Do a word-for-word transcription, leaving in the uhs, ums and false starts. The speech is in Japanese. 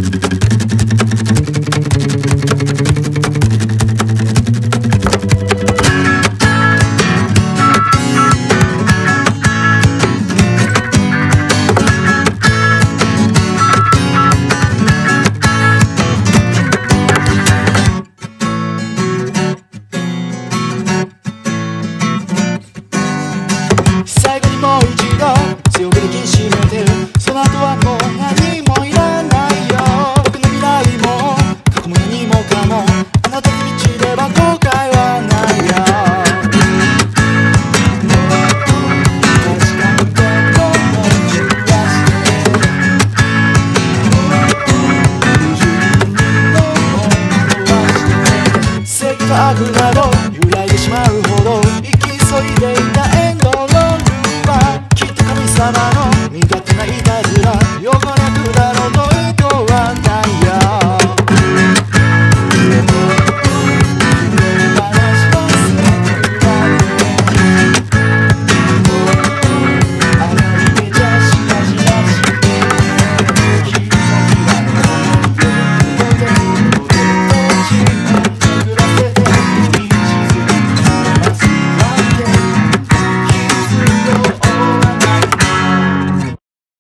最後にもう一度強く握りしめて、その後はもう何もいらないよ。僕の未来も過去も何もかもあなたの道では後悔はないよ。確かに心を揺らして自分のものを壊して正義と悪の